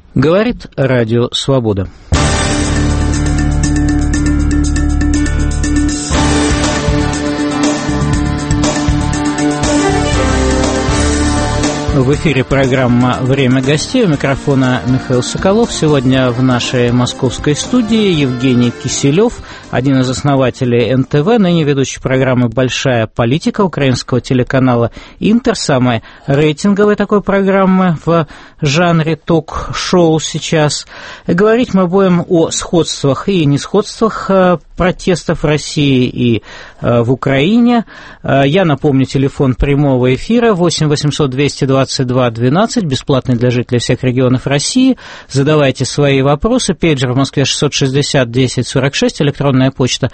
Говорит Радио Свобода. В эфире программа «Время гостей». У микрофона Михаил Соколов. Сегодня в нашей московской студии Евгений Киселев, один из основателей НТВ, ныне ведущий программы «Большая политика» украинского телеканала «Интер», самой рейтинговой такой программы в жанре ток-шоу сейчас. Говорить мы будем о сходствах и несходствах протестов в России и в Украине. Я напомню, телефон прямого эфира 8 800 222 12, бесплатный для жителей всех регионов России. Задавайте свои вопросы. Пейджер в Москве 660 10 46, электронная почта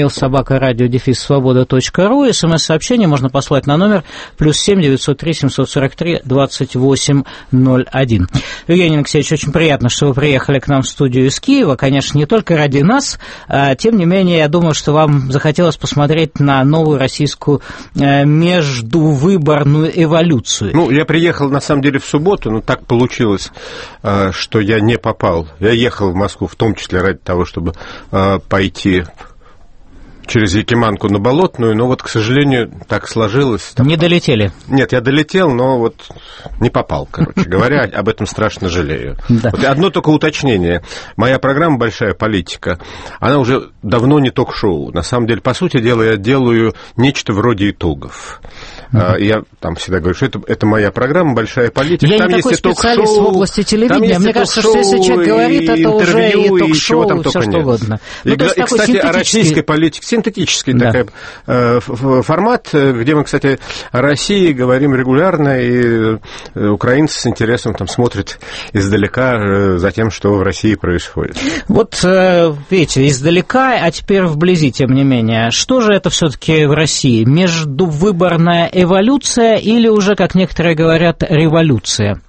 mail@radio-svoboda.ru. СМС-сообщение можно послать на номер +7 903 743 28 01. Евгений Алексеевич, очень приятно, что вы приехали к нам в студию из Киева. Конечно, не только ради нас, тем не менее, я думаю, что вам захотелось посмотреть на новую российскую междувыборную эволюцию. Ну, я приехал, на самом деле, в субботу, но так получилось, что я не попал. Я ехал в Москву в том числе ради того, чтобы пойти через Якиманку на Болотную, но вот, к сожалению, так сложилось. Не долетели? Нет, я долетел, но вот не попал, короче говоря, об этом страшно жалею. Да. Вот одно только уточнение. Моя программа «Большая политика», она уже давно не ток-шоу. На самом деле, по сути дела, я делаю нечто вроде итогов. Я там всегда говорю, что это моя программа «Большая политика». Я там не такой специалист в области телевидения. Мне кажется, что если человек говорит, это уже и ток-шоу, и все что угодно. И, кстати, о российской политике. Синтетический такой формат, где мы, кстати, о России говорим регулярно, и украинцы с интересом там смотрят издалека за тем, что в России происходит. Вот, видите, издалека, а теперь вблизи, тем не менее. Что же это все-таки в России? Междувыборная эволюция или уже, как некоторые говорят, революция?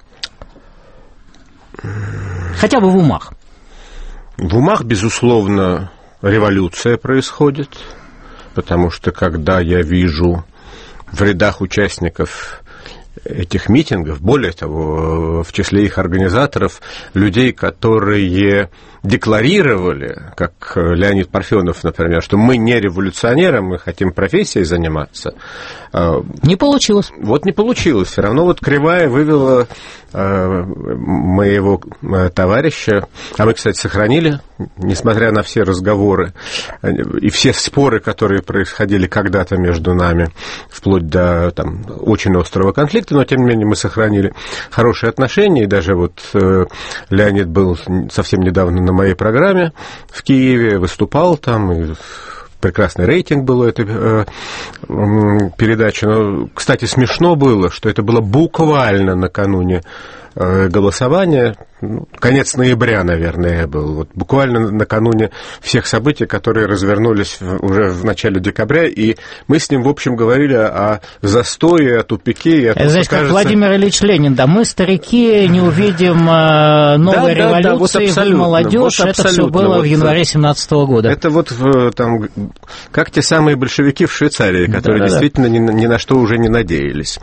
Хотя бы в умах. В умах, безусловно, революция происходит, потому что когда я вижу в рядах участников этих митингов, более того, в числе их организаторов, людей, которые декларировали, как Леонид Парфенов, например, что мы не революционеры, мы хотим профессией заниматься. Не получилось. Вот не получилось. Все равно вот кривая вывела моего товарища, а мы, кстати, сохранили, несмотря на все разговоры и все споры, которые происходили когда-то между нами, вплоть до там, очень острого конфликта, но, тем не менее, мы сохранили хорошие отношения, и даже вот Леонид был совсем недавно на моей программе в Киеве, выступал там, и прекрасный рейтинг был у этой передачи. Но, кстати, смешно было, что это было буквально накануне голосования, конец ноября, наверное, был, вот буквально накануне всех событий, которые развернулись уже в начале декабря, и мы с ним, в общем, говорили о застое, о тупике. Это, знаете, как Владимир Ильич Ленин, да, мы, старики, не увидим новой революции, вот вы, молодежь, вот это все было вот в январе 2017 года. Это вот там, как те самые большевики в Швейцарии, которые действительно ни на что уже не надеялись.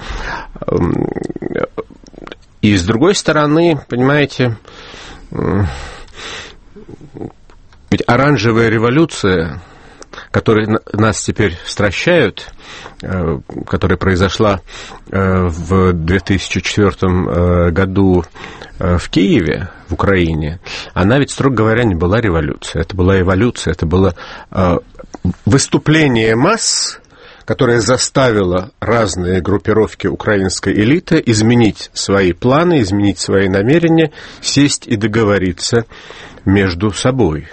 И, с другой стороны, понимаете, ведь оранжевая революция, которой нас теперь стращают, которая произошла в 2004 году в Киеве, в Украине, она ведь, строго говоря, не была революцией. Это была эволюция, это было выступление масс, которая заставила разные группировки украинской элиты изменить свои планы, изменить свои намерения, сесть и договориться между собой.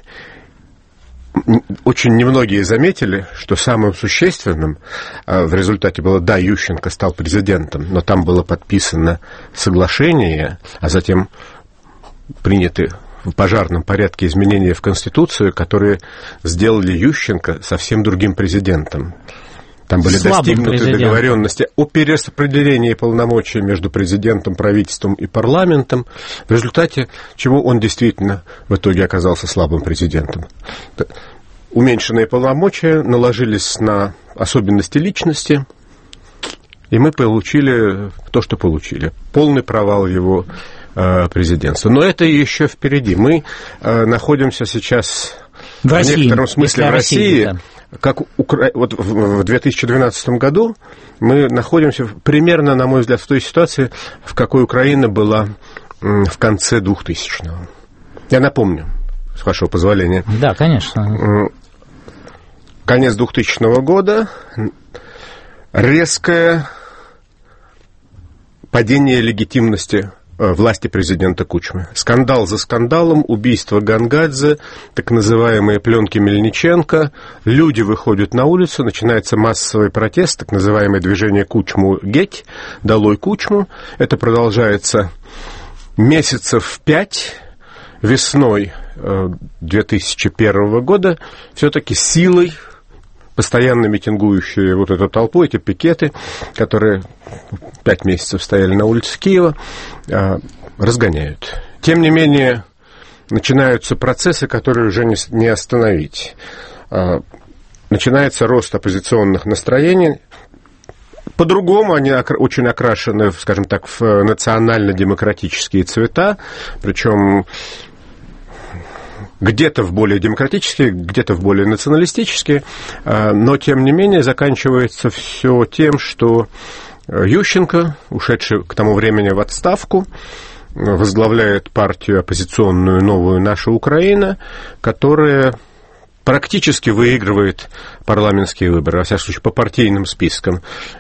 Очень немногие заметили, что самым существенным в результате было, да, Ющенко стал президентом, но там было подписано соглашение, а затем приняты в пожарном порядке изменения в Конституцию, которые сделали Ющенко совсем другим президентом. Там были достигнуты договоренности о перераспределении полномочий между президентом, правительством и парламентом, в результате чего он действительно в итоге оказался слабым президентом. Уменьшенные полномочия наложились на особенности личности, и мы получили то, что получили. Полный провал его президентства. Но это еще впереди. Мы находимся сейчас в некотором смысле в России, да. Как вот в 2012 году мы находимся примерно, на мой взгляд, в той ситуации, в какой Украина была в конце 2000-го. Я напомню, с вашего позволения. Да, конечно. Конец 2000 года, резкое падение легитимности власти президента Кучмы. Скандал за скандалом, убийство Гангадзе, так называемые пленки Мельниченко. Люди выходят на улицу, начинается массовый протест, так называемое движение Кучму-Геть, долой Кучму. Это продолжается месяцев 5. Весной 2001 года все-таки силой постоянно митингующие вот эту толпу, эти пикеты, которые 5 месяцев стояли на улице Киева, разгоняют. Тем не менее, начинаются процессы, которые уже не остановить. Начинается рост оппозиционных настроений. По-другому они очень окрашены, скажем так, в национально-демократические цвета, причем где-то в более демократические, где-то в более националистические, но, тем не менее, заканчивается все тем, что Ющенко, ушедший к тому времени в отставку, возглавляет партию оппозиционную «Новую Наша Украина», которая практически выигрывает парламентские выборы, во всяком случае, по партийным спискам,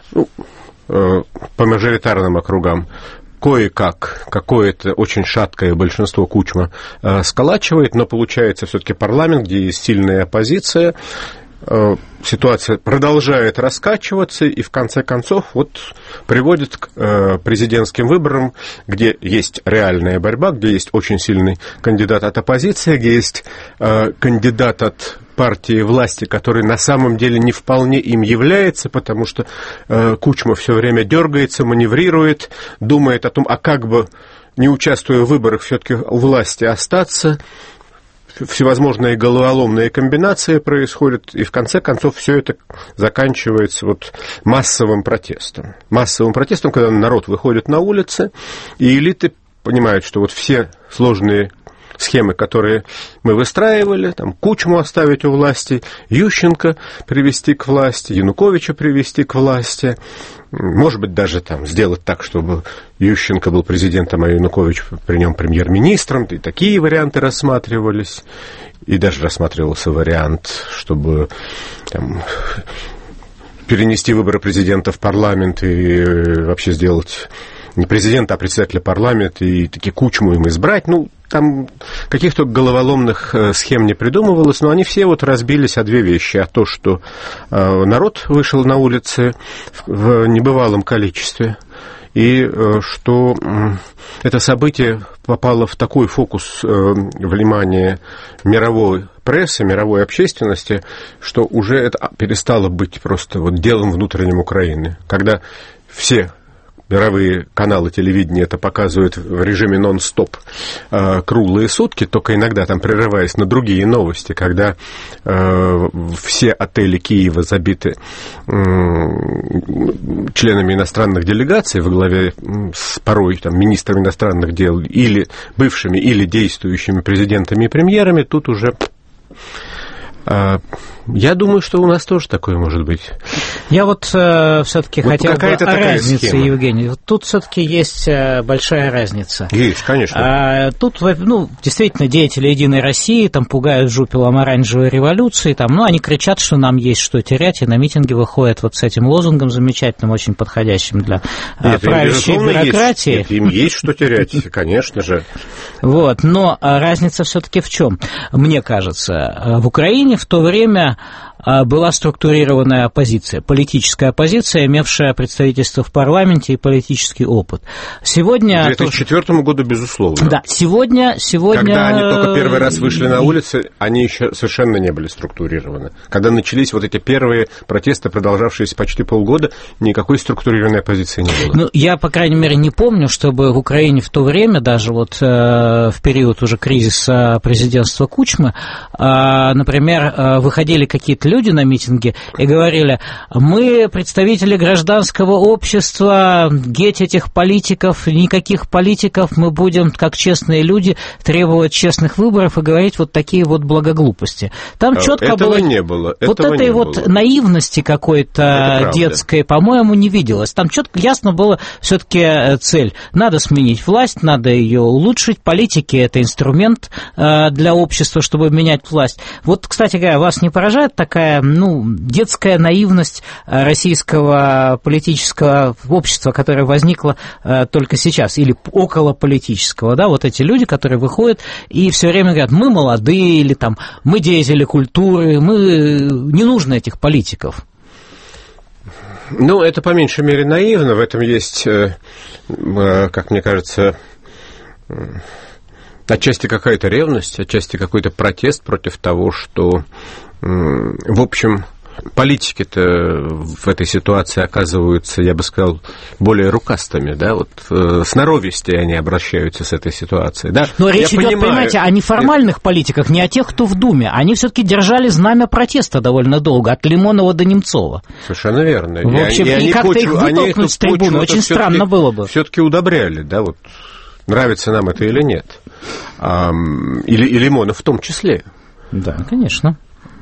по мажоритарным округам. Кое-как, какое-то очень шаткое большинство Кучма сколачивает, но получается все-таки парламент, где есть сильная оппозиция. Ситуация продолжает раскачиваться и в конце концов вот приводит к президентским выборам, где есть реальная борьба, где есть очень сильный кандидат от оппозиции, где есть кандидат от партии власти, который на самом деле не вполне им является, потому что Кучма все время дергается, маневрирует, думает о том, а как бы, не участвуя в выборах, все-таки у власти остаться. Всевозможные головоломные комбинации происходят, и в конце концов все это заканчивается вот массовым протестом. Массовым протестом, когда народ выходит на улицы, и элиты понимают, что вот все сложные схемы, которые мы выстраивали, там, Кучму оставить у власти, Ющенко привести к власти, Януковича привести к власти, может быть, даже там сделать так, чтобы Ющенко был президентом, а Янукович при нем премьер-министром, и такие варианты рассматривались, и даже рассматривался вариант, чтобы там перенести выборы президента в парламент и вообще сделать не президента, а председателя парламента, и таки Кучму им избрать. Ну, там каких-то головоломных схем не придумывалось, но они все вот разбились о две вещи. О том, что народ вышел на улицы в небывалом количестве, и что это событие попало в такой фокус внимания мировой прессы, мировой общественности, что уже это перестало быть просто вот делом внутренним Украины. Когда все мировые каналы телевидения это показывают в режиме нон-стоп круглые сутки, только иногда там прерываясь на другие новости, когда все отели Киева забиты членами иностранных делегаций во главе с порой там, министрами иностранных дел или бывшими, или действующими президентами и премьерами, тут уже... Я думаю, что у нас тоже такое может быть. Я вот все-таки вот хотел бы о разнице, схема. Евгений. Вот тут все-таки есть большая разница. Есть, конечно. Тут, ну, действительно, деятели «Единой России» там пугают жупелом оранжевой революции, там, ну, они кричат, что нам есть что терять, и на митинги выходят вот с этим лозунгом замечательным, очень подходящим для правящей бюрократии. Нет, им есть что терять, конечно же. Вот, но разница все-таки в чем? Мне кажется, в Украине в то время была структурированная оппозиция, политическая оппозиция, имевшая представительство в парламенте и политический опыт. Сегодня... К 2004 году, безусловно. Да, сегодня... Когда они только первый раз вышли на улицы, они еще совершенно не были структурированы. Когда начались вот эти первые протесты, продолжавшиеся почти полгода, никакой структурированной оппозиции не было. Ну, я, по крайней мере, не помню, чтобы в Украине в то время, даже вот в период уже кризиса президентства Кучмы, например, выходили какие-то люди на митинге и говорили: мы, представители гражданского общества, геть этих политиков, никаких политиков, мы будем, как честные люди, требовать честных выборов и говорить вот такие вот благоглупости. Там четко этого было... не было. Вот этой вот наивности какой-то детской, по-моему, не виделось. Там четко, ясно было все-таки цель. Надо сменить власть, надо ее улучшить. Политики – это инструмент для общества, чтобы менять власть. Вот, кстати говоря, вас не поражает такая, детская наивность российского политического общества, которое возникло только сейчас, или околополитического, да, вот эти люди, которые выходят и все время говорят: мы молодые, или там, мы деятели культуры, не нужно этих политиков. Это по меньшей мере наивно, в этом есть, как мне кажется, отчасти какая-то ревность, отчасти какой-то протест против того, что, в общем, политики-то в этой ситуации оказываются, я бы сказал, более рукастыми, да, вот сноровисти они обращаются с этой ситуацией, да. Но речь идет, понимаете, о неформальных политиках, не о тех, кто в Думе. Они все-таки держали знамя протеста довольно долго, от Лимонова до Немцова. Совершенно верно. В общем, и как-то их вытолкнуть с трибуны очень странно было бы. Все-таки удобряли, да, вот нравится нам это или нет. И Лимонов в том числе. Да, конечно.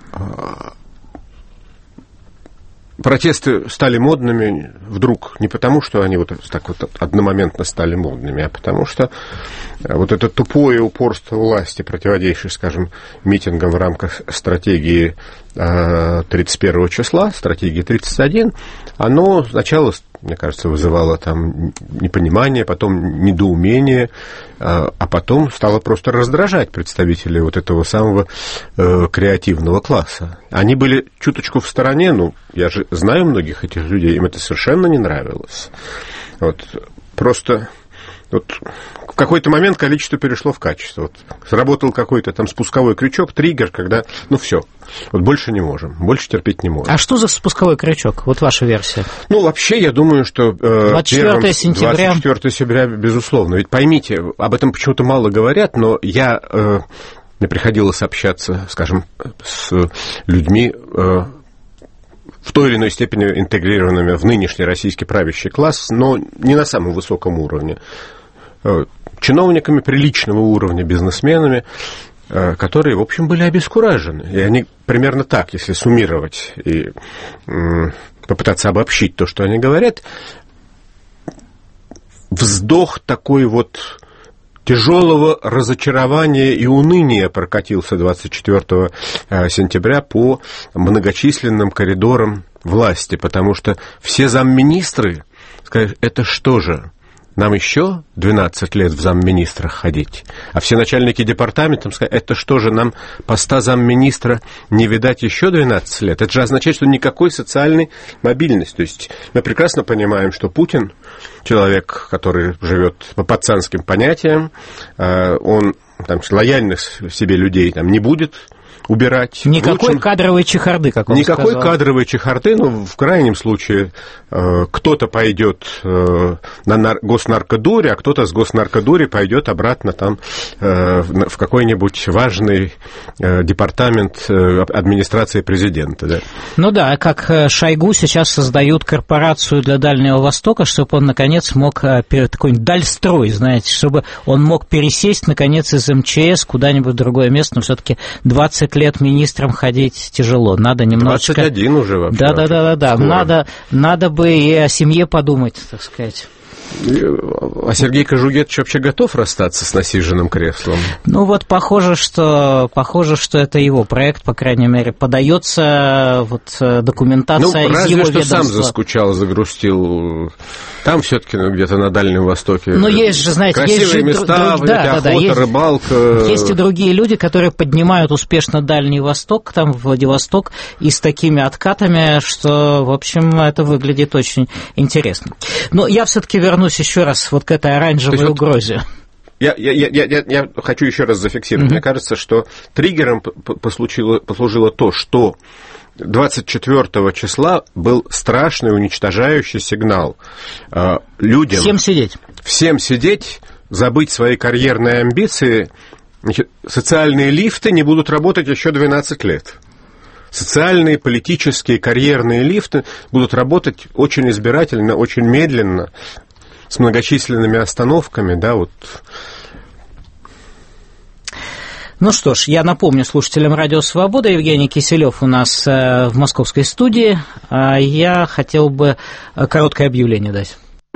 Протесты стали модными вдруг не потому, что они вот так вот одномоментно стали модными, а потому что вот это тупое упорство власти, противодействие, скажем, митингам в рамках стратегии 31 числа, стратегии 31, оно сначала, мне кажется, вызывало там непонимание, потом недоумение, а потом стало просто раздражать представителей вот этого самого креативного класса. Они были чуточку в стороне, я же знаю многих этих людей, им это совершенно не нравилось. Просто в какой-то момент количество перешло в качество. Сработал какой-то там спусковой крючок, триггер, когда, все, больше не можем, больше терпеть не можем. А что за спусковой крючок? Вот ваша версия. Вообще, я думаю, что 24 сентября, безусловно. Ведь поймите, об этом почему-то мало говорят, но мне приходилось общаться, скажем, с людьми, в той или иной степени интегрированными в нынешний российский правящий класс, но не на самом высоком уровне. Чиновниками приличного уровня, бизнесменами, которые, в общем, были обескуражены. И они примерно так, если суммировать и попытаться обобщить то, что они говорят, вздох такой тяжелого разочарования и уныния прокатился 24 сентября по многочисленным коридорам власти, потому что все замминистры сказали: это что же, нам еще 12 лет в замминистрах ходить? А все начальники департаментов сказали: это что же, нам поста замминистра не видать еще 12 лет? Это же означает, что никакой социальной мобильности. То есть мы прекрасно понимаем, что Путин человек, который живет по пацанским понятиям, он лояльных себе людей не будет убирать. Никакой кадровой чехарды, как он сказал. Никакой кадровой чехарды, в крайнем случае кто-то пойдет на госнаркодури, а кто-то с госнаркодури пойдет обратно в какой-нибудь важный департамент администрации президента. Да? Как Шойгу сейчас создают корпорацию для Дальнего Востока, чтобы он, наконец, мог такой Дальстрой, знаете, чтобы он мог пересесть, наконец, из МЧС куда-нибудь в другое место, но все-таки 20 лет министром ходить тяжело. Надо немножечко... 21 уже вообще. Да. Надо бы и о семье подумать, так сказать. А Сергей Кожугетович вообще готов расстаться с насиженным креслом? Похоже, что это его проект, по крайней мере, подается документация из его ведомства. Разве что сам заскучал, загрустил. Там все-таки где-то на Дальнем Востоке. Есть же, знаете, красивые места, охота, рыбалка. Есть и другие люди, которые поднимают успешно Дальний Восток, Владивосток, и с такими откатами, что, в общем, это выглядит очень интересно. Но я все-таки вернусь еще раз к этой оранжевой угрозе. Я хочу еще раз зафиксировать. Мне кажется, что триггером послужило то, что 24 числа был страшный уничтожающий сигнал людям. Всем сидеть, забыть свои карьерные амбиции. Социальные лифты не будут работать еще 12 лет. социальные, политические, карьерные лифты будут работать очень избирательно, очень медленно, с многочисленными остановками, да, вот. Ну что ж, я напомню слушателям «Радио Свобода», Евгений Киселев у нас в московской студии. Я хотел бы короткое объявление дать.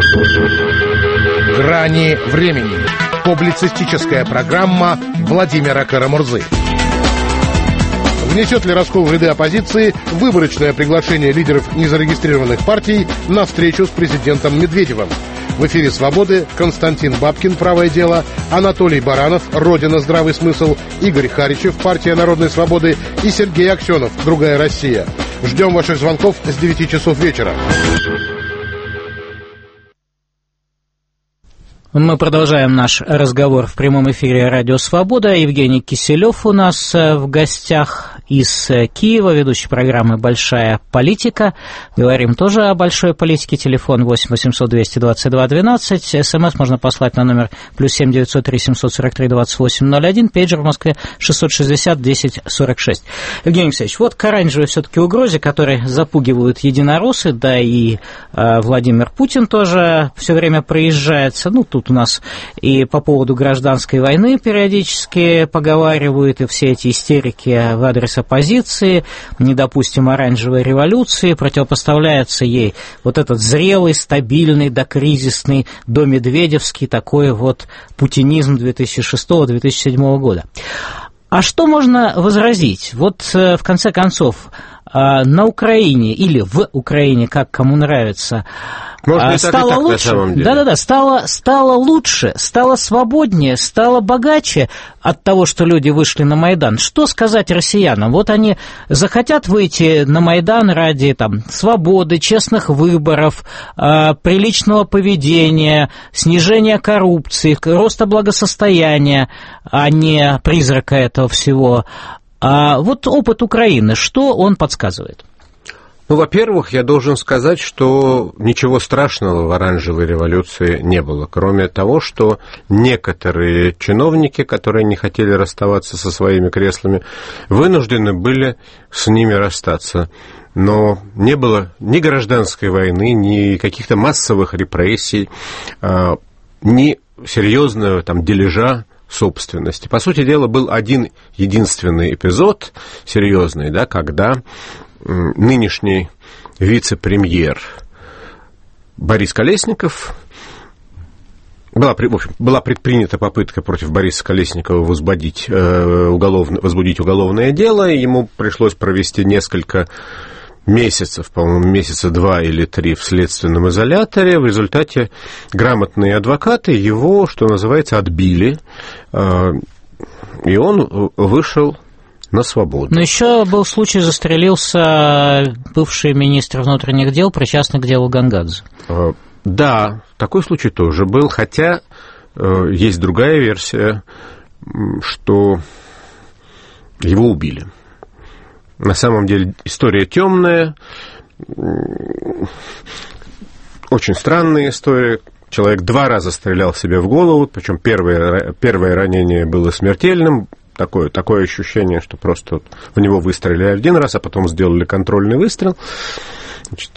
«Грани времени». Публицистическая программа Владимира Карамурзы. Внесет ли раскол в ряды оппозиции выборочное приглашение лидеров незарегистрированных партий на встречу с президентом Медведевым? В эфире «Свободы» Константин Бабкин, «Правое дело», Анатолий Баранов, «Родина. Здравый смысл», Игорь Харичев, «Партия народной свободы» и Сергей Аксенов, «Другая Россия». Ждем ваших звонков с 9 часов вечера. Мы продолжаем наш разговор в прямом эфире «Радио Свобода». Евгений Киселев у нас в гостях из Киева, ведущий программы «Большая политика». Говорим тоже о большой политике. Телефон 8 800 222 12. СМС можно послать на номер +7 903 743 2801. Пейджер в Москве 660 10 46. Евгений Алексеевич, вот к оранжевой все-таки угрозе, которые запугивают единороссы, да и Владимир Путин тоже все время проезжается. Ну, тут у нас и по поводу гражданской войны периодически поговаривают, и все эти истерики в адрес оппозиции, не допустим оранжевой революции, противопоставляется ей вот этот зрелый, стабильный, докризисный, домедведевский такой вот путинизм 2006-2007 года. А что можно возразить? Вот в конце концов, на Украине или в Украине, как кому нравится, может, стало так, лучше, на самом деле. Да-да-да, стало лучше, стало свободнее, стало богаче от того, что люди вышли на Майдан. Что сказать россиянам? Вот они захотят выйти на Майдан ради там свободы, честных выборов, приличного поведения, снижения коррупции, роста благосостояния, а не призрака этого всего. А вот опыт Украины, что он подсказывает? Ну, во-первых, я должен сказать, что ничего страшного в оранжевой революции не было, кроме того, что некоторые чиновники, которые не хотели расставаться со своими креслами, вынуждены были с ними расстаться. Но не было ни гражданской войны, ни каких-то массовых репрессий, ни серьезного там дележа собственности. По сути дела, был один единственный эпизод серьезный, да, когда нынешний вице-премьер Борис Колесников, была предпринята попытка против Бориса Колесникова возбудить уголовное дело, и ему пришлось провести несколько месяцев, по-моему, месяца 2 или 3 в следственном изоляторе. В результате грамотные адвокаты его, что называется, отбили, и он вышел на свободу. Но еще был случай, застрелился бывший министр внутренних дел, причастный к делу Гангадзе. Да, такой случай тоже был, хотя есть другая версия, что его убили. На самом деле история темная, очень странная история. Человек 2 раза стрелял себе в голову, причем первое ранение было смертельным. Такое ощущение, что просто в него выстрелили 1 раз, а потом сделали контрольный выстрел. Значит,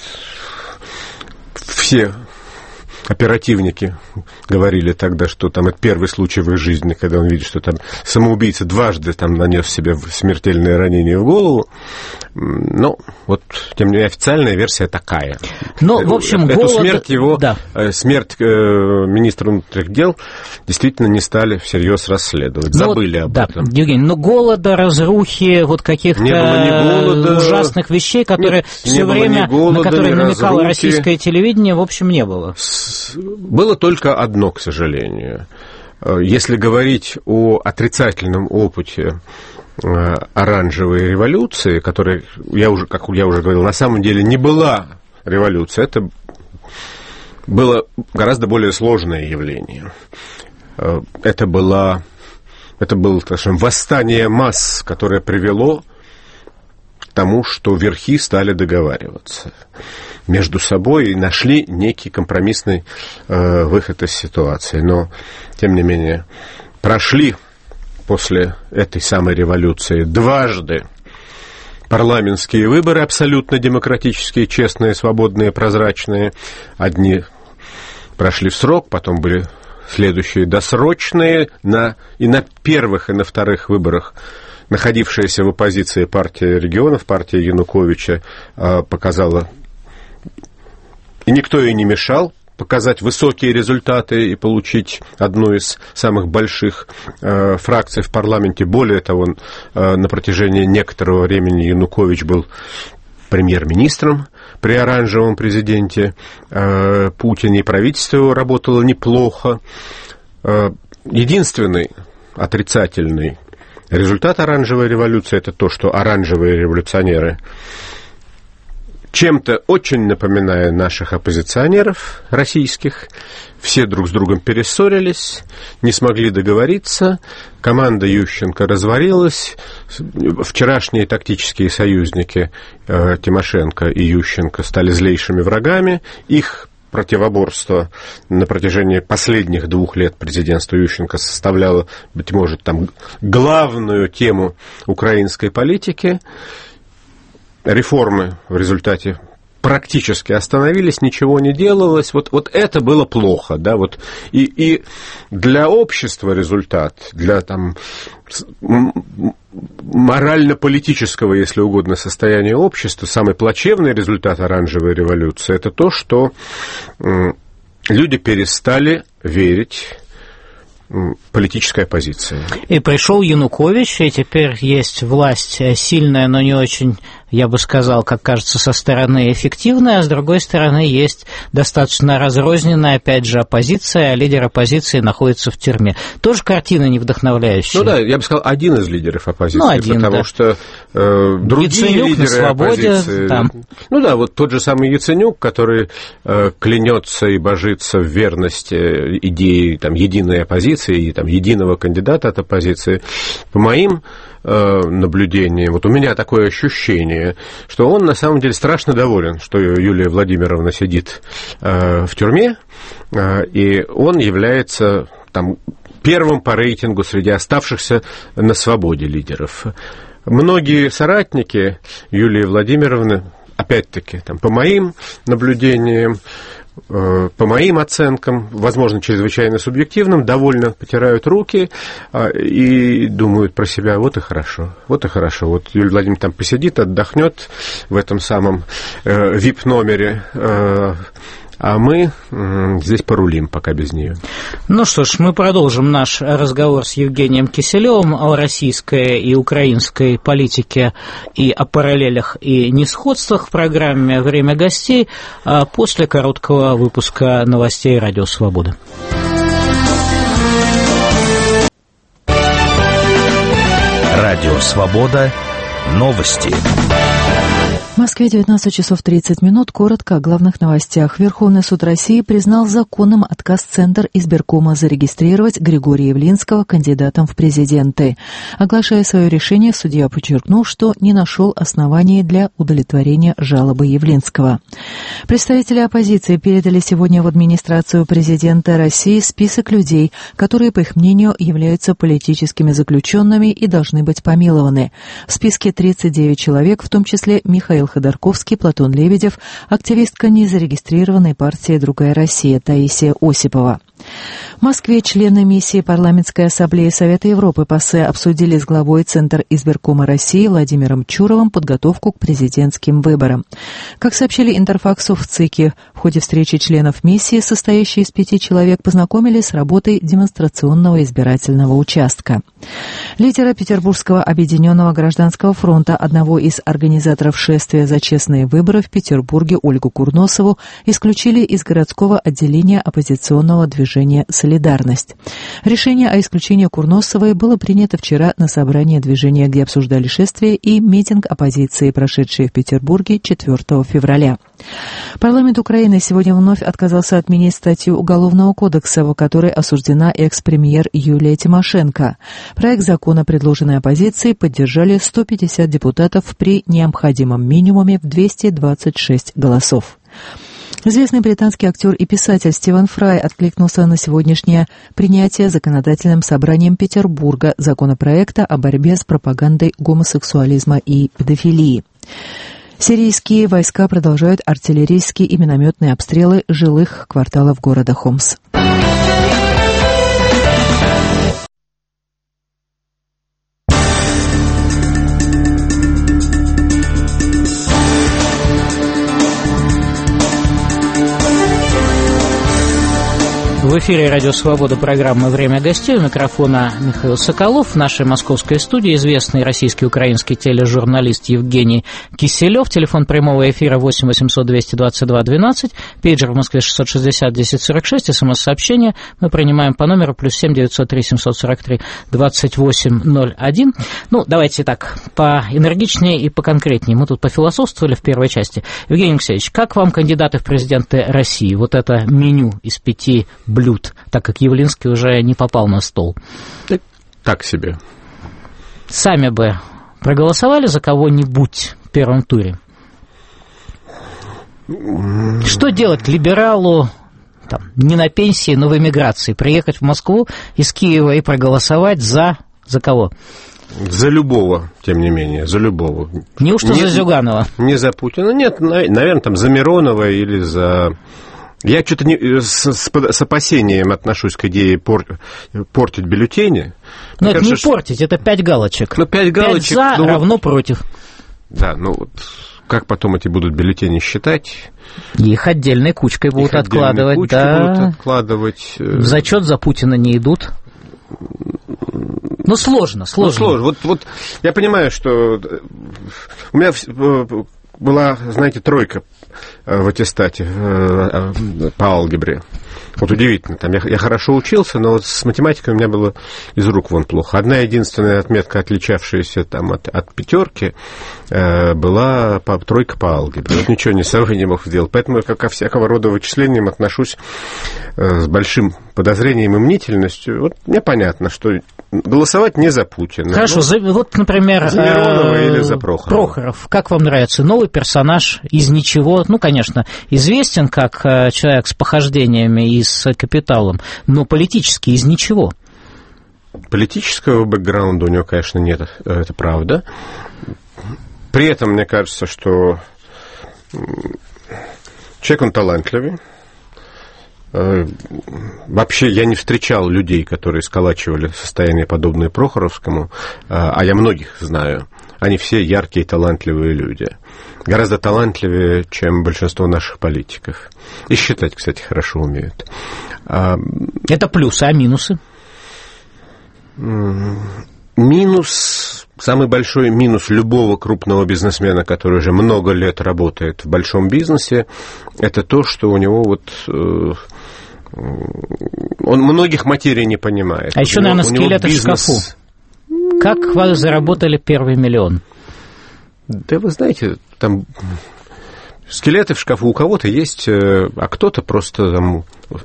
все оперативники говорили тогда, что там это первый случай в их жизни, когда он видит, что там самоубийца дважды там нанес себе смертельное ранение в голову. Ну, вот, тем не менее, официальная версия такая. Но, в общем, эту смерть его, да. Смерть министра внутренних дел действительно не стали всерьез расследовать. Забыли об этом. Евгений, но голода, разрухи, вот каких-то ужасных вещей, которые все время, на которые намекало российское телевидение, в общем, не было. Было только одно, к сожалению. Если говорить о отрицательном опыте оранжевой революции, которая, как я уже говорил, на самом деле не была революцией, это было гораздо более сложное явление. Это было, так скажем, восстание масс, которое привело к тому, что верхи стали договариваться между собой и нашли некий компромиссный выход из ситуации. Но, тем не менее, прошли после этой самой революции дважды парламентские выборы абсолютно демократические, честные, свободные, прозрачные. Одни прошли в срок, потом были следующие досрочные. И на первых, и на вторых выборах находившаяся в оппозиции партия регионов, партия Януковича, показала, и никто ей не мешал показать высокие результаты и получить одну из самых больших фракций в парламенте. Более того, на протяжении некоторого времени Янукович был премьер-министром при оранжевом президенте Путине, и правительство его работало неплохо. Единственный отрицательный результат оранжевой революции – это то, что оранжевые революционеры, чем-то очень напоминая наших оппозиционеров российских, все друг с другом перессорились, не смогли договориться, команда Ющенко развалилась, вчерашние тактические союзники Тимошенко и Ющенко стали злейшими врагами, их противоборство на протяжении последних 2 лет президентства Ющенко составляло, быть может, там главную тему украинской политики. Реформы в результате практически остановились, ничего не делалось. Вот это было плохо, да, вот. И для общества результат, для там морально-политического, если угодно, состояния общества, самый плачевный результат оранжевой революции – это то, что люди перестали верить политической оппозиции. И пришел Янукович, и теперь есть власть сильная, но не очень, я бы сказал, как кажется, со стороны эффективная, а с другой стороны есть достаточно разрозненная, опять же, оппозиция, а лидер оппозиции находится в тюрьме. Тоже картина не вдохновляющая. Ну да, я бы сказал, один из лидеров оппозиции, потому да. Что другие Яценюк лидеры на свободе, оппозиции... там. Ну да, вот тот же самый Яценюк, который клянется и божится в верности идеи там, единой оппозиции, и там, единого кандидата от оппозиции, по моим наблюдениям, вот у меня такое ощущение, что он на самом деле страшно доволен, что Юлия Владимировна сидит в тюрьме, и он является там, первым по рейтингу среди оставшихся на свободе лидеров. Многие соратники Юлии Владимировны, опять-таки, там, по моим наблюдениям, по моим оценкам, возможно, чрезвычайно субъективным, довольно потирают руки и думают про себя, вот и хорошо, вот и хорошо. Вот Юлия Владимировна там посидит, отдохнет в этом самом VIP-номере, а мы здесь порулим пока без нее. Ну что ж, мы продолжим наш разговор с Евгением Киселевым о российской и украинской политике и о параллелях и несходствах в программе «Время гостей» после короткого выпуска новостей «Радио Свобода». Радио Свобода. Новости. В Москве 19 часов 30 минут. Коротко о главных новостях. Верховный суд России признал законным отказ Центр избиркома зарегистрировать Григория Явлинского кандидатом в президенты. Оглашая свое решение, судья подчеркнул, что не нашел оснований для удовлетворения жалобы Явлинского. Представители оппозиции передали сегодня в администрацию президента России список людей, которые, по их мнению, являются политическими заключенными и должны быть помилованы. В списке 39 человек, в том числе Михаил Ходорковский, Платон Лебедев, активистка незарегистрированной партии «Другая Россия» Таисия Осипова. В Москве члены миссии Парламентской ассамблеи Совета Европы ПАСЕ обсудили с главой Центр избиркома России Владимиром Чуровым подготовку к президентским выборам. Как сообщили Интерфаксу в ЦИКе, в ходе встречи членов миссии, состоящей из 5 человек, познакомились с работой демонстрационного избирательного участка. Лидера Петербургского объединенного гражданского фронта, одного из организаторов шествия за честные выборы в Петербурге, Ольгу Курносову, исключили из городского отделения оппозиционного движения «Солидарность». Решение о исключении Курносовой было принято вчера на собрании движения, где обсуждали шествие и митинг оппозиции, прошедший в Петербурге 4 февраля. Парламент Украины сегодня вновь отказался отменить статью Уголовного кодекса, в которой осуждена экс-премьер Юлия Тимошенко. Проект закона, предложенный оппозицией, поддержали 150 депутатов при необходимом минимуме в 226 голосов. Известный британский актер и писатель Стивен Фрай откликнулся на сегодняшнее принятие законодательным собранием Петербурга законопроекта о борьбе с пропагандой гомосексуализма и педофилии. Сирийские войска продолжают артиллерийские и минометные обстрелы жилых кварталов города Хомс. В эфире «Радио Свобода», программа «Время гостей». У микрофона Михаил Соколов. В нашей московской студии известный российский и украинский тележурналист Евгений Киселев. Телефон прямого эфира 8 800 222 12. Пейджер в Москве 660 1046. СМС-сообщение мы принимаем по номеру +7 903 743 2801. Ну, давайте так, поэнергичнее и поконкретнее. Мы тут пофилософствовали в первой части. Евгений Алексеевич, как вам кандидаты в президенты России? Вот это меню из 5 блюд, так как Явлинский уже не попал на стол. Так себе. Сами бы проголосовали за кого-нибудь в первом туре? Что делать либералу, там, не на пенсии, но в эмиграции, приехать в Москву из Киева и проголосовать за кого? За любого, тем не менее, за любого. Неужто за Зюганова? Не за Путина, нет, наверное, там за Миронова или за... Я что-то с опасением отношусь к идее портить бюллетени. Но это кажется, не портить, это 5 галочек. Ну, 5 галочек. 5 за равно против. Да, ну вот как потом эти будут бюллетени считать? Их отдельной кучкой будут откладывать. Будут откладывать. В зачет за Путина не идут. Ну, сложно. Вот я понимаю, что у меня была, знаете, тройка в аттестате по алгебре. Вот удивительно. Там я хорошо учился, но вот с математикой у меня было из рук вон плохо. Одна единственная отметка, отличавшаяся там от пятерки, была тройка по алгебре. Вот ничего не мог сделать. Поэтому я ко всякого рода вычислениям отношусь с большим подозрением и мнительностью. Вот мне понятно, что голосовать не за Путина. Хорошо, вот, например, за Миронова или за Прохорова. Прохоров, как вам нравится? Новый персонаж из ничего, ну, конечно, известен как человек с похождениями и с капиталом, но политически из ничего. Политического бэкграунда у него, конечно, нет, это правда. При этом, мне кажется, что человек, он талантливый. Вообще я не встречал людей, которые сколачивали состояние, подобное Прохоровскому, а я многих знаю. Они все яркие, талантливые люди. Гораздо талантливее, чем большинство наших политиков. И считать, кстати, хорошо умеют. Это плюсы, а минусы? Самый большой минус любого крупного бизнесмена, который уже много лет работает в большом бизнесе, это то, что у него вот... Он многих материй не понимает. А еще, наверное, скелеты в шкафу. Как вы заработали первый миллион? Да вы знаете, там скелеты в шкафу у кого-то есть, а кто-то просто там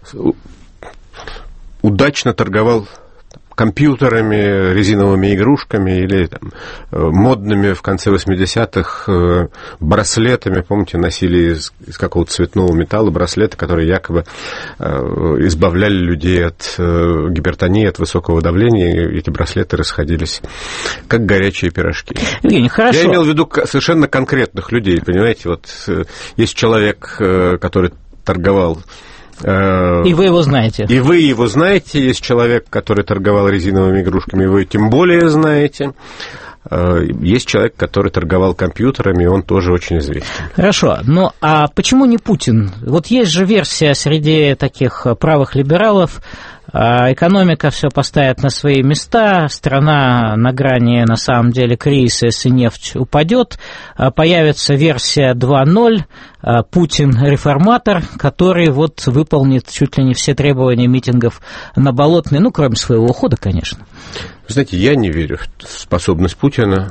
удачно торговал компьютерами, резиновыми игрушками или там, модными в конце 80-х браслетами. Помните, носили из какого-то цветного металла браслеты, которые якобы избавляли людей от гипертонии, от высокого давления. И эти браслеты расходились как горячие пирожки. Евгений, хорошо. Я имел в виду совершенно конкретных людей, понимаете? Вот есть человек, который торговал... И вы его знаете. И вы его знаете. Есть человек, который торговал резиновыми игрушками, вы тем более знаете. Есть человек, который торговал компьютерами, и он тоже очень известен. Хорошо. Ну, а почему не Путин? Вот есть же версия среди таких правых либералов, экономика все поставит на свои места, страна на грани, на самом деле, кризиса, если нефть упадет, появится версия 2.0, Путин реформатор, который вот выполнит чуть ли не все требования митингов на Болотной, ну, кроме своего ухода, конечно. Вы знаете, я не верю в способность Путина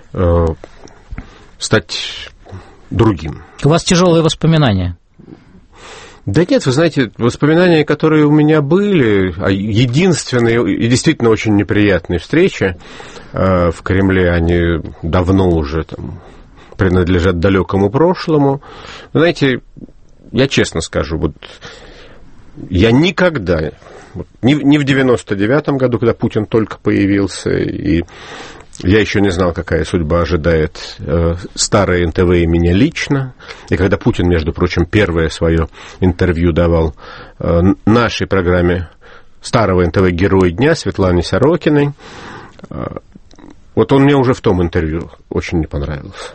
стать другим. У вас тяжелые воспоминания? Да нет, вы знаете, воспоминания, которые у меня были, единственные и действительно очень неприятные встречи в Кремле, они давно уже там принадлежат далекому прошлому. Знаете, я честно скажу, вот я никогда, ни в 99-м году, когда Путин только появился, и я еще не знал, какая судьба ожидает старое НТВ и меня лично. И когда Путин, между прочим, первое свое интервью давал нашей программе старого НТВ «Герой дня» Светлане Сорокиной, вот он мне уже в том интервью очень не понравился.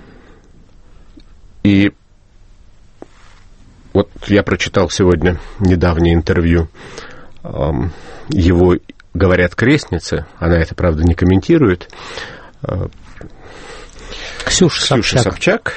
И вот я прочитал сегодня недавнее интервью его «Говорят, крестницы», она это, правда, не комментирует. Ксюша Собчак,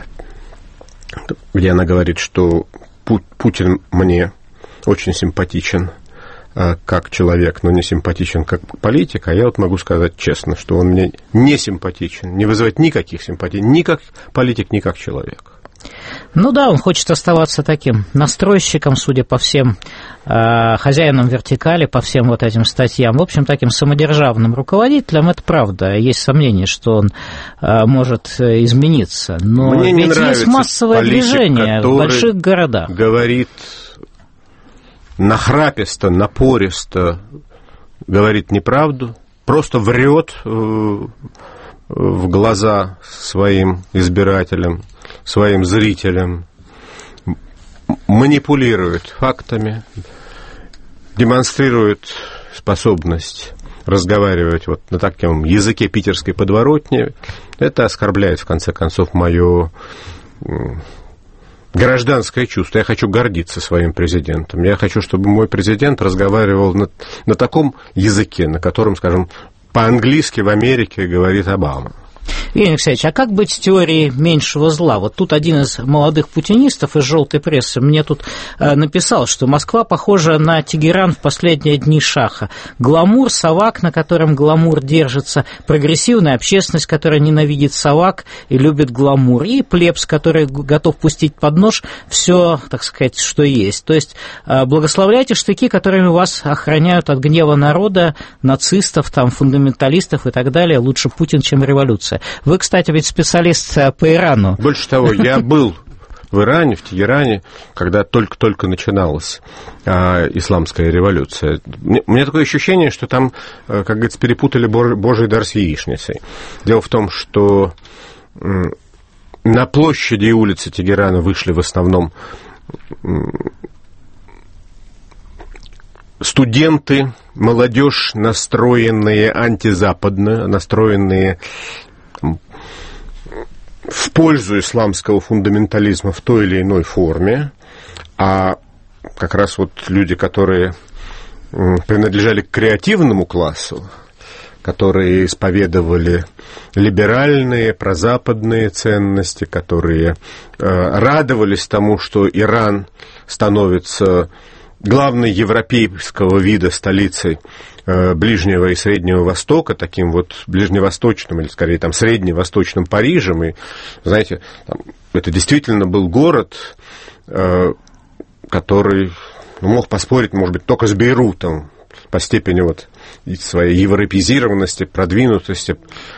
где она говорит, что Путин мне очень симпатичен как человек, но не симпатичен как политик, а я вот могу сказать честно, что он мне не симпатичен, не вызывает никаких симпатий, ни как политик, ни как человек. Ну да, он хочет оставаться таким настройщиком, судя по всем хозяинам вертикали, по всем вот этим статьям. В общем, таким самодержавным руководителем, это правда. Есть сомнение, что он может измениться. Но мне ведь есть массовое движение в больших городах. Говорит нахраписто, напористо, говорит неправду, просто врет в глаза своим избирателям, своим зрителям, манипулирует фактами, демонстрирует способность разговаривать вот на таком языке питерской подворотни. Это оскорбляет, в конце концов, мое гражданское чувство. Я хочу гордиться своим президентом. Я хочу, чтобы мой президент разговаривал на таком языке, на котором, скажем, по-английски в Америке говорит Обама. Евгений Алексеевич, а как быть с теорией меньшего зла? Вот тут один из молодых путинистов из «Желтой прессы» мне тут написал, что Москва похожа на Тегеран в последние дни Шаха. Гламур, совак, на котором гламур держится, прогрессивная общественность, которая ненавидит совак и любит гламур, и плебс, который готов пустить под нож все, так сказать, что есть. То есть благословляйте штыки, которыми вас охраняют от гнева народа, нацистов, там, фундаменталистов и так далее. Лучше Путин, чем революция. Вы, кстати, ведь специалист по Ирану. Больше того, я был в Иране, в Тегеране, когда только-только начиналась исламская революция. У меня такое ощущение, что там, как говорится, перепутали божий дар с яичницей. Дело в том, что на площади и улицы Тегерана вышли в основном студенты, молодежь, настроенные антизападно, настроенные в пользу исламского фундаментализма в той или иной форме, а как раз вот люди, которые принадлежали к креативному классу, которые исповедовали либеральные, прозападные ценности, которые радовались тому, что Иран становится главной европейского вида столицей Ближнего и Среднего Востока, таким вот ближневосточным, или скорее там средневосточным Парижем. И, знаете, там, это действительно был город, который мог поспорить, может быть, только с Бейрутом по степени вот своей европеизированности, продвинутости.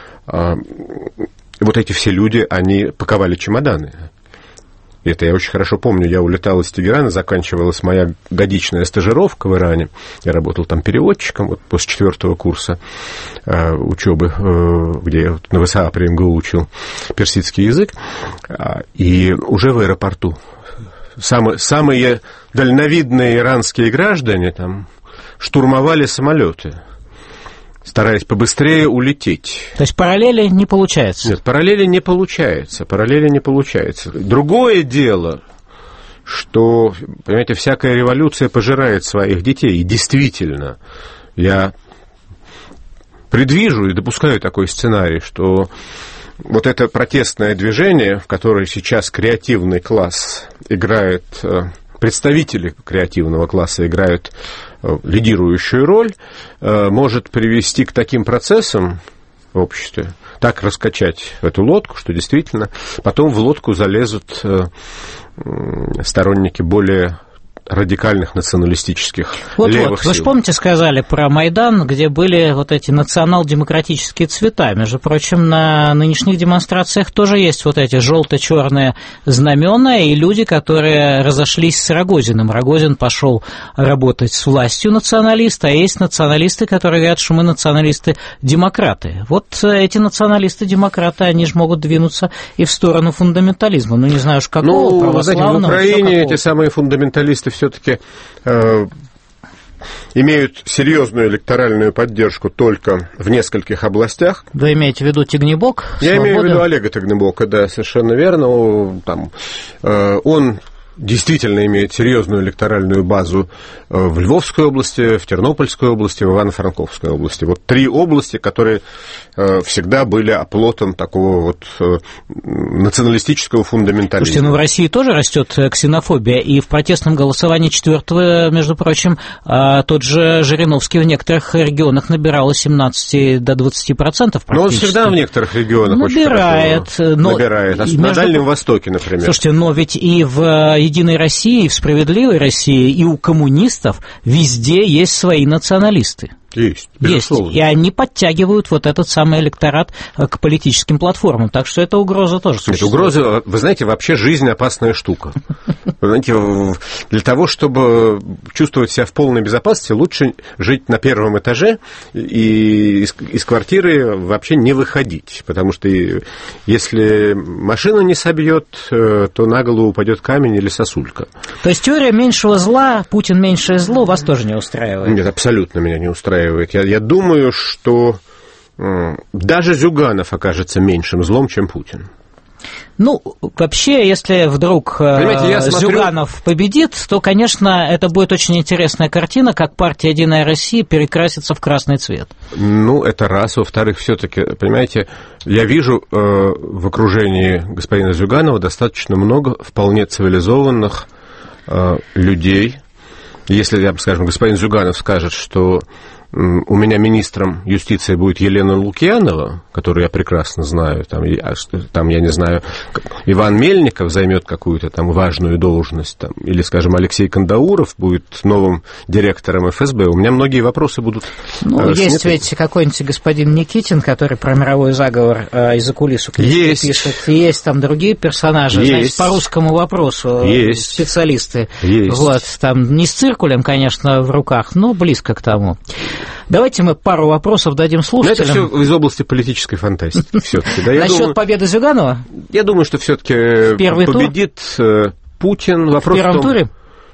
Вот эти все люди, они паковали чемоданы. Это я очень хорошо помню. Я улетал из Тегерана, заканчивалась моя годичная стажировка в Иране. Я работал там переводчиком вот, после 4-го курса учебы, где я на ВСА при МГУ учил персидский язык. И уже в аэропорту самые дальновидные иранские граждане там штурмовали самолеты, стараясь побыстрее улететь. То есть параллели не получается? Нет, параллели не получается. Другое дело, что, понимаете, всякая революция пожирает своих детей. И действительно, я предвижу и допускаю такой сценарий, что вот это протестное движение, в которое сейчас креативный класс играет, представители креативного класса играют лидирующую роль, может привести к таким процессам в обществе, так раскачать эту лодку, что действительно потом в лодку залезут сторонники более радикальных националистических левых сил. Вы же помните, сказали про Майдан, где были вот эти национал-демократические цвета. Между прочим, на нынешних демонстрациях тоже есть вот эти желто-черные знамена и люди, которые разошлись с Рогозиным. Рогозин пошел работать с властью националиста, а есть националисты, которые говорят, что мы националисты-демократы. Вот эти националисты-демократы, они же могут двинуться и в сторону фундаментализма. Ну, не знаю уж какого, православного. В Украине эти самые фундаменталисты все-таки имеют серьезную электоральную поддержку только в нескольких областях. Вы имеете в виду Тягнебок? Я имею в виду Олега Тягнебока, да, совершенно верно. Он действительно имеет серьезную электоральную базу в Львовской области, в Тернопольской области, в Ивано-Франковской области. Вот 3 области, которые всегда были оплотом такого вот националистического фундаментализма. Слушайте, в России тоже растет ксенофобия, и в протестном голосовании 4-го, между прочим, тот же Жириновский в некоторых регионах набирал от 17 до 20% практически. Но он всегда в некоторых регионах набирает. Набирает. На Дальнем Востоке, например. Слушайте, но ведь и в Единой России, и в Справедливой России, и у коммунистов везде есть свои националисты. Есть, безусловно. И они подтягивают вот этот самый электорат к политическим платформам. Так что эта угроза тоже существует. Угроза, вы знаете, вообще жизнь опасная штука. Вы знаете, для того, чтобы чувствовать себя в полной безопасности, лучше жить на первом этаже и из квартиры вообще не выходить. Потому что если машина не собьет, то на голову упадет камень или сосулька. То есть теория меньшего зла, Путин меньшее зло, вас тоже не устраивает? Нет, абсолютно меня не устраивает. Я думаю, что даже Зюганов окажется меньшим злом, чем Путин. Ну, вообще, если вдруг Зюганов победит, то, конечно, это будет очень интересная картина, как партия «Единая Россия» перекрасится в красный цвет. Ну, это раз. Во-вторых, все-таки, понимаете, я вижу в окружении господина Зюганова достаточно много вполне цивилизованных людей. Если, скажем, господин Зюганов скажет, что у меня министром юстиции будет Елена Лукьянова, которую я прекрасно знаю, там, я не знаю, Иван Мельников займет какую-то там важную должность, там, или, скажем, Алексей Кандауров будет новым директором ФСБ, у меня многие вопросы будут есть ведь какой-нибудь господин Никитин, который про мировой заговор из-за кулис пишет, есть там другие персонажи, значит, по русскому вопросу специалисты. Вот, там не с циркулем, конечно, в руках, но близко к тому. Давайте мы пару вопросов дадим слушателям. Но это все из области политической фантастики. Насчет победы Зюганова? Я думаю, что все-таки победит Путин. В первом туре?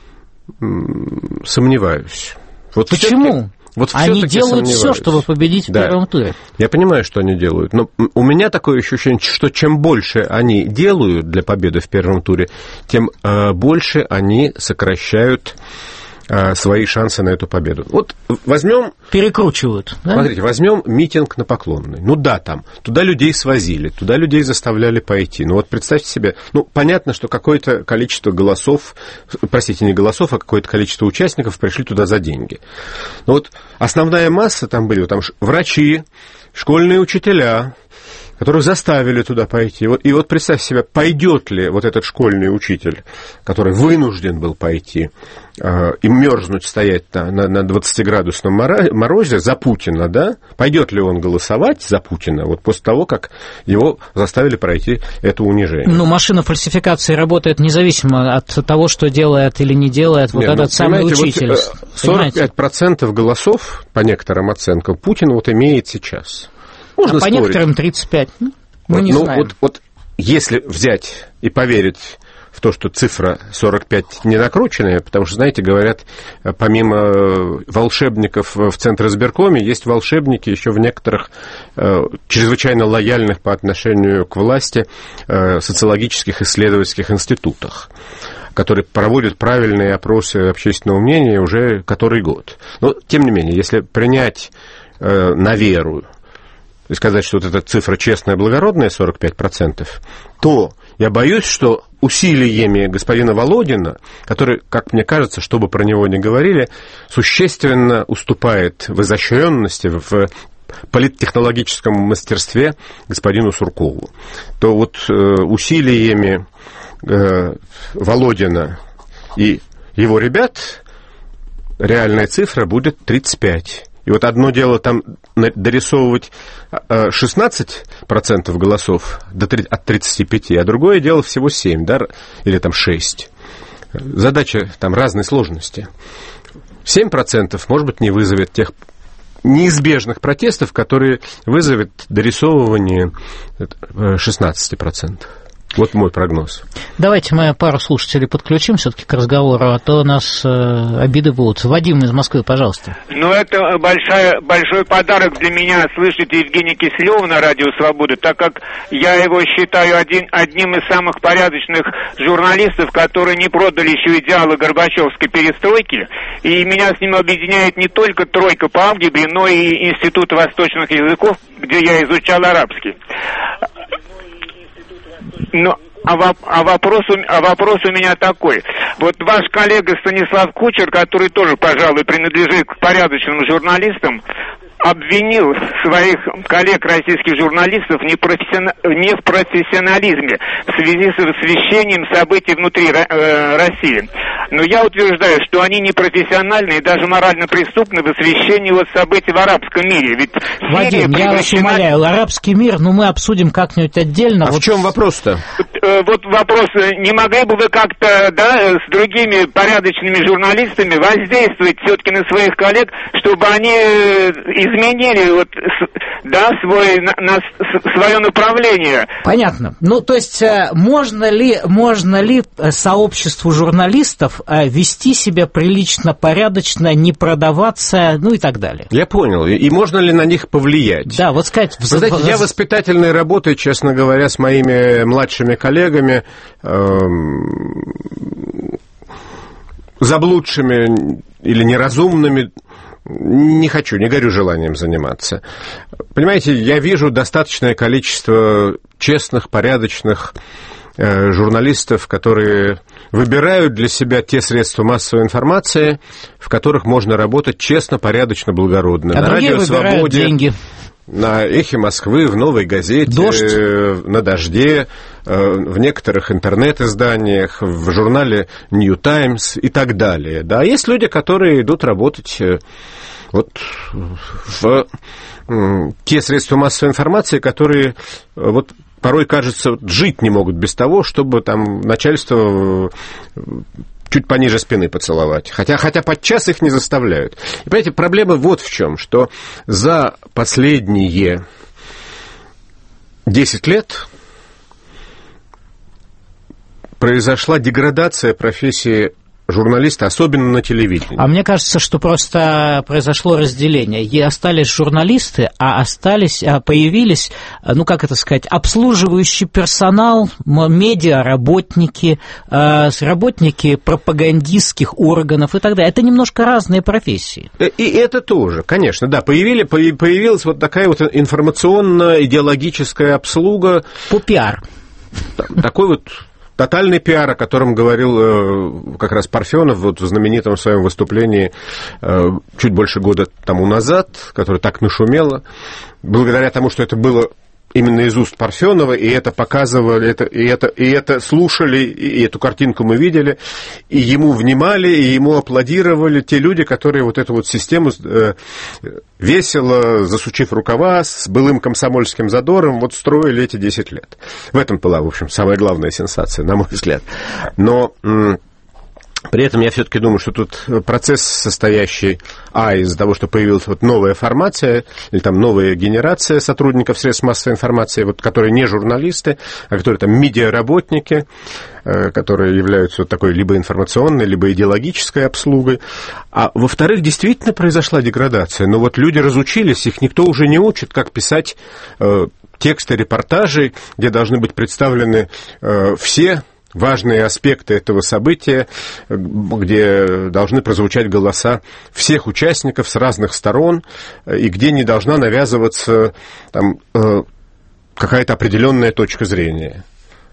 Сомневаюсь. Почему? Они делают все, чтобы победить в первом туре. Я понимаю, что они делают, но у меня такое ощущение, что чем больше они делают для победы в первом туре, тем больше они сокращают свои шансы на эту победу. Вот возьмем... Перекручивают, да? Смотрите, возьмем митинг на Поклонной. Ну да, там, туда людей свозили, туда людей заставляли пойти. Ну вот представьте себе, понятно, что какое-то количество голосов, простите, не голосов, а какое-то количество участников пришли туда за деньги. Но вот основная масса там были, там врачи, школьные учителя, которых заставили туда пойти. И вот представь себе, пойдет ли вот этот школьный учитель, который вынужден был пойти и мерзнуть, стоять на 20-градусном морозе за Путина, да? Пойдет ли он голосовать за Путина вот после того, как его заставили пройти это унижение? Машина фальсификации работает независимо от того, что делает или не делает этот самый учитель. 45% голосов, по некоторым оценкам, Путин имеет сейчас. Можно по некоторым 35. Мы не знаем. Вот если взять и поверить в то, что цифра 45 не накрученная, потому что, знаете, говорят, помимо волшебников в Центризбиркоме, есть волшебники еще в некоторых чрезвычайно лояльных по отношению к власти социологических исследовательских институтах, которые проводят правильные опросы общественного мнения уже который год. Но, тем не менее, если принять на веру и сказать, что вот эта цифра честная, благородная, 45%, то я боюсь, что усилиями господина Володина, который, как мне кажется, что бы про него ни говорили, существенно уступает в изощренности, в политтехнологическом мастерстве господину Суркову, то вот усилиями Володина и его ребят реальная цифра будет 35. И вот одно дело там дорисовывать 16% голосов от 35, а другое дело всего 7, да, или там 6. Задача там разной сложности. 7% может быть не вызовет тех неизбежных протестов, которые вызовет дорисовывание 16%. Вот мой прогноз. Давайте мы пару слушателей подключим все-таки к разговору, а то у нас обиды будут. Вадим из Москвы, пожалуйста. Ну, это большой подарок для меня слышать Евгения Киселева на Радио Свобода, так как я его считаю одним из самых порядочных журналистов, которые не продали еще идеалы Горбачевской перестройки. И меня с ним объединяет не только тройка по алгебре, но и Институт восточных языков, где я изучал арабский. Но, вопрос у меня такой. Вот ваш коллега Станислав Кучер, который тоже, пожалуй, принадлежит к порядочным журналистам, обвинил своих коллег российских журналистов не в профессионализме в связи с освещением событий внутри России. Но я утверждаю, что они не профессиональны и даже морально преступны в освещении вот событий в арабском мире. Ведь Вадим, я вас умоляю, арабский мир, мы обсудим как-нибудь отдельно. А в чем вопрос-то? Вот вопрос, не могли бы вы как-то, да, с другими порядочными журналистами воздействовать все-таки на своих коллег, чтобы они изменили вот, да, свое направление? Понятно. То есть можно ли сообществу журналистов вести себя прилично, порядочно, не продаваться, и так далее? Я понял. И можно ли на них повлиять? Да, вот сказать... Вы знаете, я воспитательной работой, честно говоря, с моими младшими коллегами, заблудшими или неразумными, не горю желанием заниматься. Понимаете, я вижу достаточное количество честных, порядочных журналистов, которые выбирают для себя те средства массовой информации, в которых можно работать честно, порядочно, благородно. А на Радио Свободе, деньги. На «Эхе Москвы», в «Новой газете», «Дождь», на «Дожде», в некоторых интернет-изданиях, в журнале «Нью Таймс» и так далее. Да, есть люди, которые идут работать вот в те средства массовой информации, которые вот порой, кажется, жить не могут без того, чтобы там начальство чуть пониже спины поцеловать. Хотя подчас их не заставляют. И, понимаете, проблема вот в чем, что за последние 10 лет произошла деградация профессии журналиста, особенно на телевидении. А мне кажется, что просто произошло разделение. И остались журналисты, появились, обслуживающий персонал, медиаработники, работники пропагандистских органов и так далее. Это немножко разные профессии. И это тоже, конечно, да. Появилась вот такая вот информационно-идеологическая обслуга. По пиар. Такой вот тотальный пиар, о котором говорил как раз Парфенов вот в знаменитом своем выступлении чуть больше года тому назад, которое так нашумело, благодаря тому, что это было именно из уст Парфенова, и это показывали, и это слушали, и эту картинку мы видели, и ему внимали, и ему аплодировали те люди, которые вот эту вот систему весело, засучив рукава, с былым комсомольским задором, вот строили эти 10 лет. В этом была, в общем, самая главная сенсация, на мой взгляд. Но при этом я все-таки думаю, что тут процесс, состоящий из-за того, что появилась вот новая формация, или там новая генерация сотрудников средств массовой информации, вот, которые не журналисты, а которые там медиаработники, которые являются вот такой либо информационной, либо идеологической обслугой. А во-вторых, действительно произошла деградация. Но вот люди разучились, их никто уже не учит, как писать тексты репортажей, где должны быть представлены все важные аспекты этого события, где должны прозвучать голоса всех участников с разных сторон, и где не должна навязываться там, какая-то определенная точка зрения.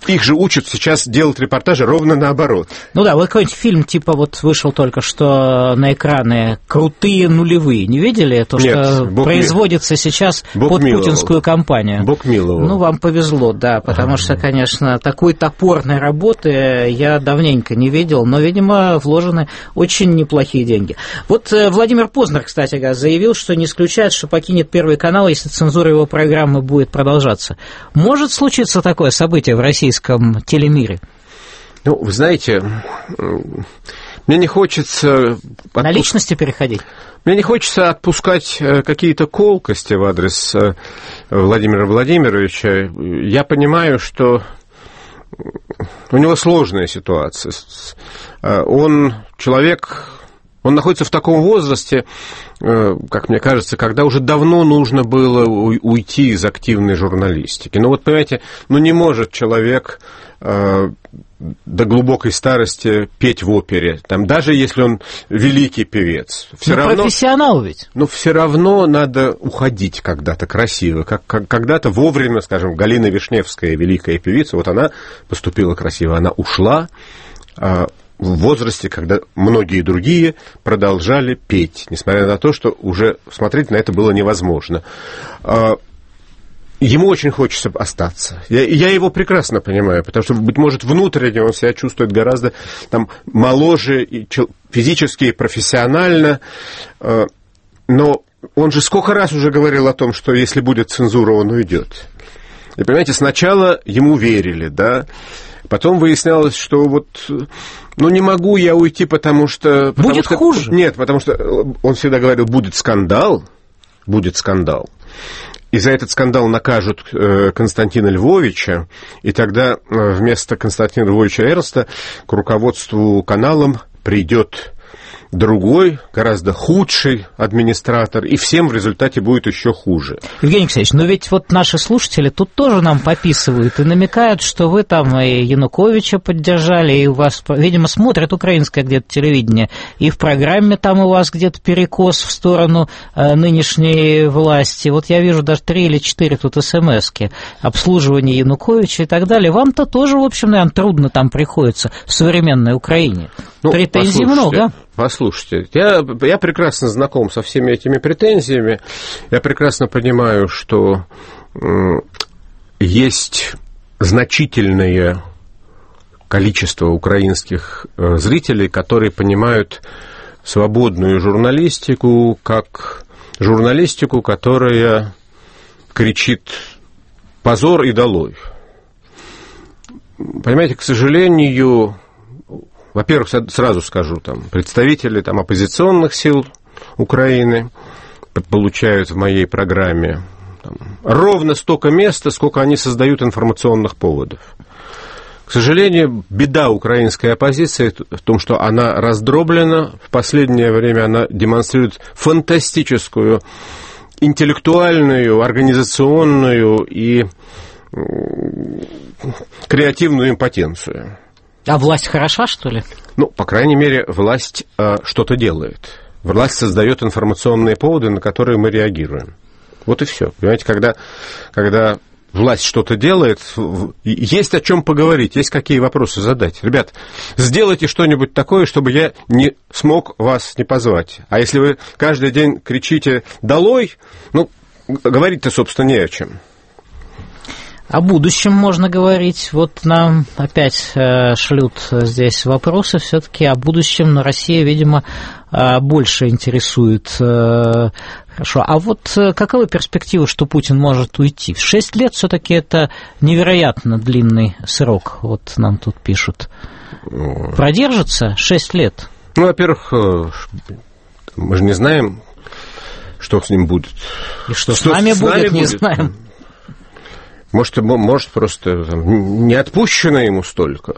их же учат сейчас делать репортажи ровно наоборот. Ну да, вот какой-нибудь фильм, типа вот вышел только что на экраны «Крутые нулевые». Не видели? То, Нет, что производится сейчас под путинскую кампанию. Бог миловал. Ну, вам повезло, да, потому что, конечно, такой топорной работы я давненько не видел, но, видимо, вложены очень неплохие деньги. Вот Владимир Познер, кстати говоря, заявил, что не исключает, что покинет Первый канал, если цензура его программы будет продолжаться. Может случиться такое событие в российском телемире? Ну, вы знаете, мне не хочется... На личности переходить? Мне не хочется отпускать какие-то колкости в адрес Владимира Владимировича. Я понимаю, что у него сложная ситуация. Он человек... Он находится в таком возрасте, как мне кажется, когда уже давно нужно было уйти из активной журналистики. Ну вот, понимаете, не может человек до глубокой старости петь в опере, там, даже если он великий певец. Все равно, профессионал ведь. Но все равно надо уходить когда-то красиво. Как когда-то вовремя, скажем, Галина Вишневская, великая певица, вот она поступила красиво, она ушла в возрасте, когда многие другие продолжали петь, несмотря на то, что уже смотреть на это было невозможно. Ему очень хочется остаться. Я его прекрасно понимаю, потому что, быть может, внутренне он себя чувствует гораздо там моложе и физически, и профессионально, но он же сколько раз уже говорил о том, что если будет цензура, он уйдет. И, понимаете, сначала ему верили, да, потом выяснялось, что вот, не могу я уйти, потому что... Будет хуже? Нет, потому что он всегда говорил, будет скандал. И за этот скандал накажут Константина Львовича, и тогда вместо Константина Львовича Эрнста к руководству каналом придет другой, гораздо худший администратор, и всем в результате будет еще хуже. Евгений Алексеевич, но ведь вот наши слушатели тут тоже нам пописывают и намекают, что вы там и Януковича поддержали, и у вас, видимо, смотрят украинское где-то телевидение, и в программе там у вас где-то перекос в сторону нынешней власти. Вот я вижу даже 3 или 4 тут смс-ки, обслуживание Януковича и так далее. Вам-то тоже, в общем, наверное, трудно там приходится в современной Украине. Претензий много. Послушайте, я прекрасно знаком со всеми этими претензиями. Я прекрасно понимаю, что есть значительное количество украинских зрителей, которые понимают свободную журналистику как журналистику, которая кричит «позор и долой». Понимаете, к сожалению... Во-первых, сразу скажу, представители оппозиционных сил Украины получают в моей программе ровно столько места, сколько они создают информационных поводов. К сожалению, беда украинской оппозиции в том, что она раздроблена. В последнее время она демонстрирует фантастическую интеллектуальную, организационную и креативную импотенцию. А власть хороша, что ли? По крайней мере, власть что-то делает. Власть создает информационные поводы, на которые мы реагируем. Вот и все. Понимаете, когда власть что-то делает, есть о чем поговорить, есть какие вопросы задать. Ребят, сделайте что-нибудь такое, чтобы я не смог вас не позвать. А если вы каждый день кричите «долой», говорить-то, собственно, не о чем. О будущем можно говорить. Вот нам опять шлют здесь вопросы все-таки о будущем, но Россия, видимо, больше интересует. Хорошо. А вот каковы перспективы, что Путин может уйти? 6 лет все-таки это невероятно длинный срок. Вот нам тут пишут. Продержится 6 лет? Во-первых, мы же не знаем, что с ним будет. И что с нами будет, не знаем. Может, просто не отпущено ему столько.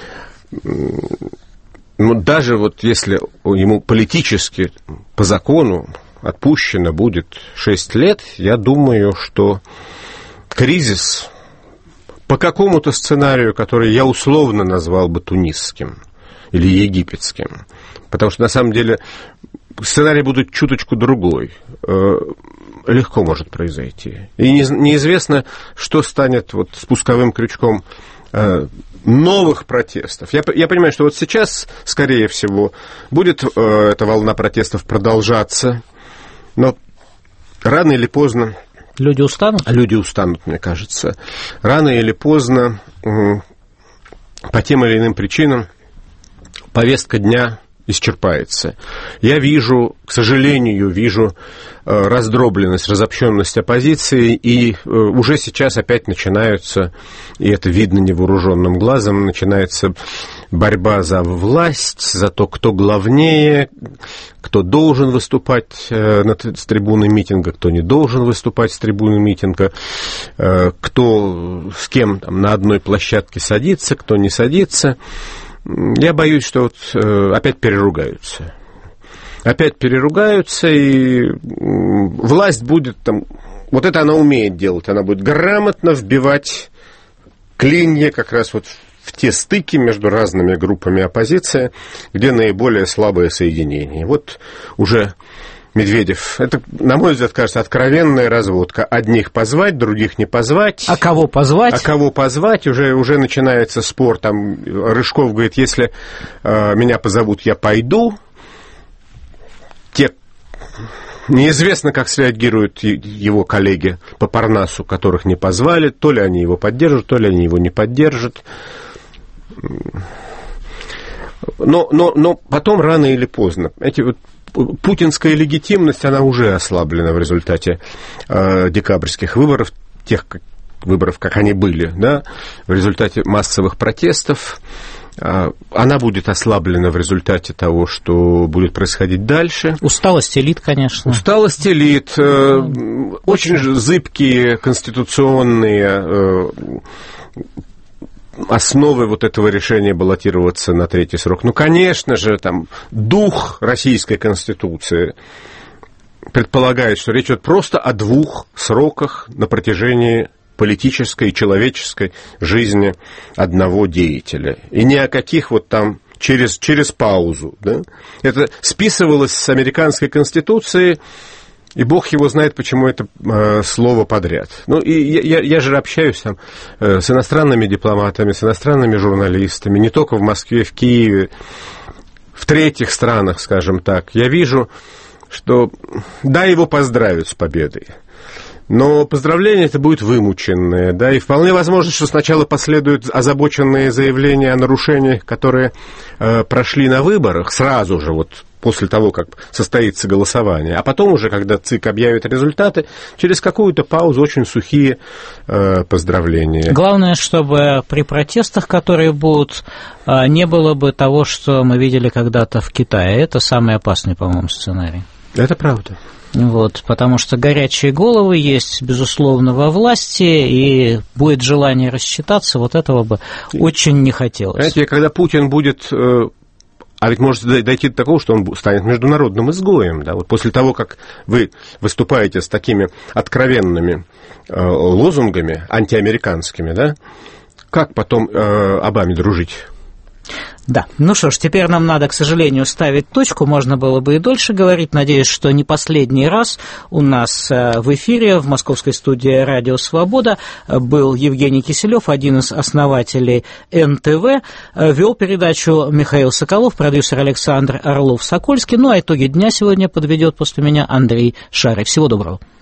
Даже вот если ему политически, по закону, отпущено будет 6 лет, я думаю, что кризис по какому-то сценарию, который я условно назвал бы тунисским или египетским, потому что, на самом деле, сценарий будет чуточку другой. Легко может произойти. И неизвестно, что станет вот спусковым крючком новых протестов. Я понимаю, что вот сейчас, скорее всего, будет эта волна протестов продолжаться, но рано или поздно... Люди устанут? Люди устанут, мне кажется. Рано или поздно, по тем или иным причинам, повестка дня исчерпается. Я вижу, к сожалению, раздробленность, разобщенность оппозиции, и уже сейчас опять начинаются, и это видно невооруженным глазом, начинается борьба за власть, за то, кто главнее, кто должен выступать с трибуны митинга, кто не должен выступать с трибуны митинга, кто с кем там на одной площадке садится, кто не садится. Я боюсь, что вот опять переругаются. Опять переругаются, и власть будет там... Вот это она умеет делать. Она будет грамотно вбивать клинья как раз вот в те стыки между разными группами оппозиции, где наиболее слабое соединение. Вот уже Медведев, это, на мой взгляд, кажется, откровенная разводка. Одних позвать, других не позвать. А кого позвать? А кого позвать? Уже начинается спор. Там Рыжков говорит, если меня позовут, я пойду. Неизвестно, как среагируют его коллеги по Парнасу, которых не позвали. То ли они его поддержат, то ли они его не поддержат. Но потом, рано или поздно, путинская легитимность, она уже ослаблена в результате декабрьских выборов, тех выборов, как они были, да, в результате массовых протестов. Она будет ослаблена в результате того, что будет происходить дальше. Усталость элит, конечно. Усталость элит, очень зыбкие конституционные основы вот этого решения баллотироваться на третий срок. Ну, конечно же, там дух Российской Конституции предполагает, что речь идет просто о 2 сроках на протяжении политической и человеческой жизни одного деятеля. И ни о каких вот там через паузу. Да? Это списывалось с американской Конституции, и бог его знает, почему это слово подряд. Ну, и я же общаюсь там с иностранными дипломатами, с иностранными журналистами, не только в Москве, в Киеве, в третьих странах, скажем так. Я вижу, что да, его поздравят с победой, но поздравление это будет вымученное, да, и вполне возможно, что сначала последуют озабоченные заявления о нарушениях, которые прошли на выборах, сразу же вот после того, как состоится голосование, а потом уже, когда ЦИК объявит результаты, через какую-то паузу очень сухие поздравления. Главное, чтобы при протестах, которые будут, не было бы того, что мы видели когда-то в Китае. Это самый опасный, по-моему, сценарий. Это правда. Вот, потому что горячие головы есть, безусловно, во власти, и будет желание рассчитаться, вот этого бы очень не хотелось. Знаете, когда Путин будет... А ведь может дойти до такого, что он станет международным изгоем. Да? Вот после того, как вы выступаете с такими откровенными лозунгами антиамериканскими, да, как потом Обаме дружить? Да, ну что ж, теперь нам надо, к сожалению, ставить точку, можно было бы и дольше говорить, надеюсь, что не последний раз у нас в эфире в московской студии «Радио Свобода» был Евгений Киселев, один из основателей НТВ, вел передачу Михаил Соколов, продюсер Александр Орлов-Сокольский, ну а итоги дня сегодня подведет после меня Андрей Шарый. Всего доброго.